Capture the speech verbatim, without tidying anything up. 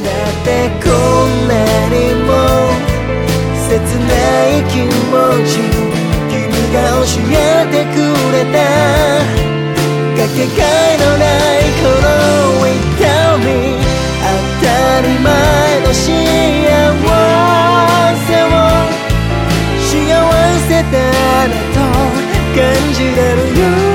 だってこんなにも切ない気持ち君が教えてくれたかけがえのないこの痛み当たり前の幸せを幸せだなと感じれるよ